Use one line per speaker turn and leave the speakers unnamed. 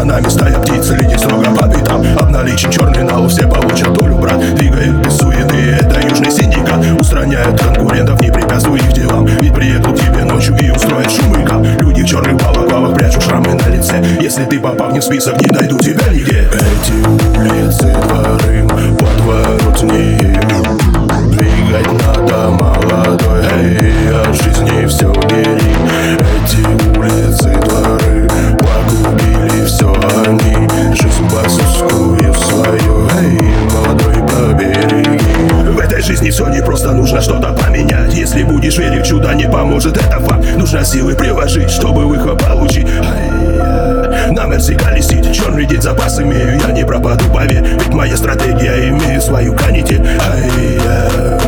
нами стая птиц, следи строго по пятам. Обналичен черный налог, все получат долю, брат. Двигают без суеты, это южный синдикат. Устраняют конкурентов, не препятствуя их делам. Ведь приедут тебе ночью и устроят шум и гам. Люди в черных балаклавах прячут шрамы на лице. Если ты попал не в список, не найдут тебя нигде. Эти улицы, дворы, подворотни. Двигать надо, молодой, эй, от жизни все бери. Эти улицы, дворы погубили все они. Жизнь басовскую свою, эй, молодой, побереги. В этой жизни все не просто, нужно что-то поменять. Если будешь верить в чудо, не поможет это факт. Нужно силы приложить, чтобы выход получить. На Мерсика лисить, черный день запас имею. Я не пропаду, поверь, ведь моя стратегия имеет свою канитель.